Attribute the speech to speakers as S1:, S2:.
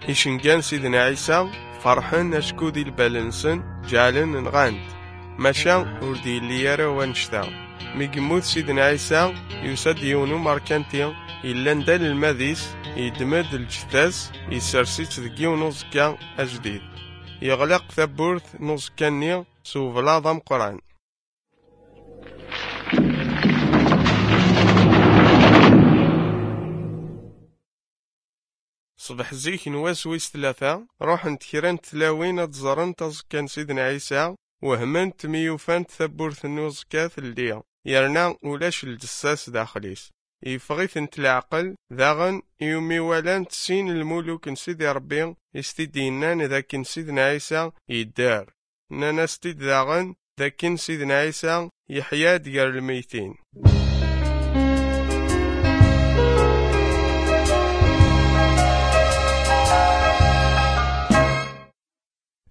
S1: إشنقان سيدنا عيسى فرحن أشكو دي البالنسن جعلن نغاند ماشا وردي اللي يرى وانشتا ميقموت سيدنا عيسى يسد يونو ماركانتي إلا ندال المذيس يدمد الجثاس يسرسيت ذكيو نوزكا أجديد يغلق ثبورث نوزكاني سو بلاضم قران. صبح زيك نواسويس 3 روحن تكران تلاوين تزرن تزكان سيدنا عيسى وهمن تميوفان ثبورث النوزكا ثلديا يرنا ولاش الجساس داخليس يفغيث انت العقل ذاغن يومي ولان تسين الملوك نسيدي ربي يستدينان ذاك سيدنا عيسى يدار نانا ستيد ذاغن ذاك سيدنا عيسى يحيا ديال الميتين.